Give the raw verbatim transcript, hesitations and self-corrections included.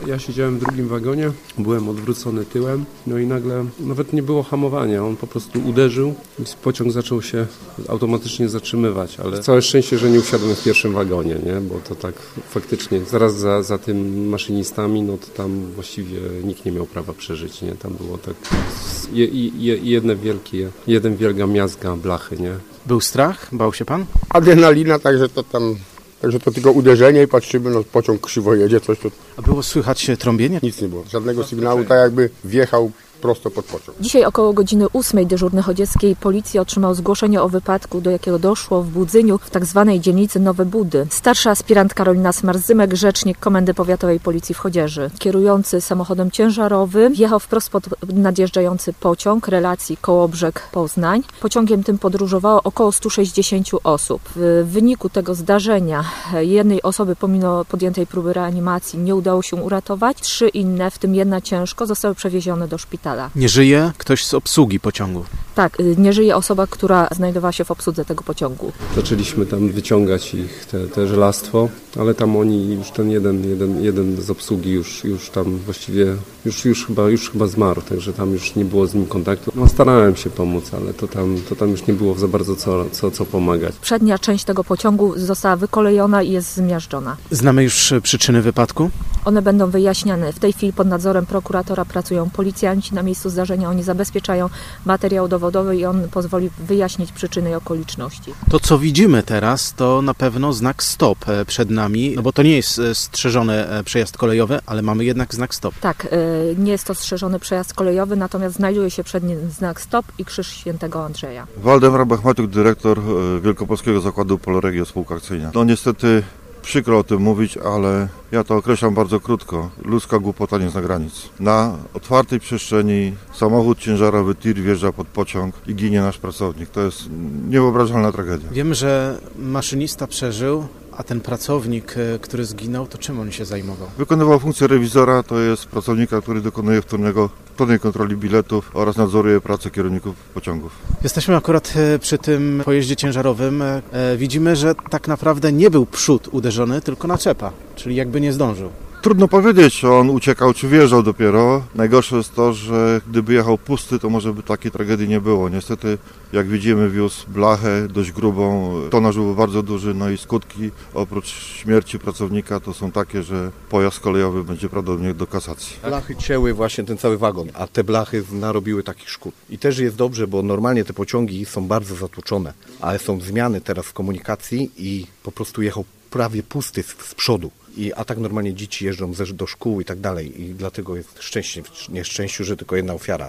Ja siedziałem w drugim wagonie, byłem odwrócony tyłem, no i nagle nawet nie było hamowania, on po prostu uderzył i pociąg zaczął się automatycznie zatrzymywać, ale całe szczęście, że nie usiadłem w pierwszym wagonie, nie? Bo to tak faktycznie zaraz za, za tym maszynistami, no to tam właściwie nikt nie miał prawa przeżyć, nie? Tam było tak je, je, jedne wielkie, jeden wielka miazga blachy, nie? Był strach? Bał się pan? Adrenalina, także to tam, także to tylko uderzenie i patrzymy, no pociąg krzywo jedzie, coś tu. A było słychać trąbienie? Nic nie było, żadnego sygnału, tak jakby wjechał prosto pod pociąg. Dzisiaj około godziny ósmej dyżurny chodzieckiej policji otrzymał zgłoszenie o wypadku, do jakiego doszło w Budzyniu w tak zwanej dzielnicy Nowe Budy. Starsza aspirant Karolina Smarzymek, rzecznik Komendy Powiatowej Policji w Chodzieży. Kierujący samochodem ciężarowym jechał wprost pod nadjeżdżający pociąg relacji Kołobrzeg-Poznań. Pociągiem tym podróżowało około stu sześćdziesięciu osób. W wyniku tego zdarzenia jednej osoby pomimo podjętej próby reanimacji nie udało się uratować. Trzy inne, w tym jedna ciężko, zostały przewiezione do szpitala. Nie żyje ktoś z obsługi pociągu? Tak, nie żyje osoba, która znajdowała się w obsłudze tego pociągu. Zaczęliśmy tam wyciągać ich, te, te żelastwo, ale tam oni, już ten jeden, jeden, jeden z obsługi już, już tam właściwie, już, już, chyba, już chyba zmarł, także tam już nie było z nim kontaktu. No, starałem się pomóc, ale to tam, to tam już nie było za bardzo co, co, co pomagać. Przednia część tego pociągu została wykolejona i jest zmiażdżona. Znamy już przyczyny wypadku? One będą wyjaśniane. W tej chwili pod nadzorem prokuratora pracują policjanci na miejscu zdarzenia. Oni zabezpieczają materiał dowodowy i on pozwoli wyjaśnić przyczyny i okoliczności. To, co widzimy teraz, to na pewno znak stop przed nami, no bo to nie jest strzeżony przejazd kolejowy, ale mamy jednak znak stop. Tak, nie jest to strzeżony przejazd kolejowy, natomiast znajduje się przed nim znak stop i krzyż świętego Andrzeja. Waldemar Bachmatiuk, dyrektor Wielkopolskiego Zakładu Polregio Spółka Akcyjna. No niestety przykro o tym mówić, ale ja to określam bardzo krótko. Ludzka głupota nie zna granic. Na otwartej przestrzeni samochód ciężarowy tir wjeżdża pod pociąg i ginie nasz pracownik. To jest niewyobrażalna tragedia. Wiem, że maszynista przeżył, a ten pracownik, który zginął, to czym on się zajmował? Wykonywał funkcję rewizora, to jest pracownika, który dokonuje wtórnego, wtórnej kontroli biletów oraz nadzoruje pracę kierowników pociągów. Jesteśmy akurat przy tym pojeździe ciężarowym. Widzimy, że tak naprawdę nie był przód uderzony, tylko naczepa, czyli jakby nie zdążył. Trudno powiedzieć, czy on uciekał, czy wjeżdżał dopiero. Najgorsze jest to, że gdyby jechał pusty, to może by takiej tragedii nie było. Niestety, jak widzimy, wiózł blachę dość grubą, tonaż był bardzo duży, no i skutki oprócz śmierci pracownika to są takie, że pojazd kolejowy będzie prawdopodobnie do kasacji. Blachy cięły właśnie ten cały wagon, a te blachy narobiły takich szkód. I też jest dobrze, bo normalnie te pociągi są bardzo zatłuczone, ale są zmiany teraz w komunikacji i po prostu jechał prawie pusty z, z przodu. I, a tak normalnie dzieci jeżdżą do szkół i tak dalej i dlatego jest szczęście w nieszczęściu, że tylko jedna ofiara.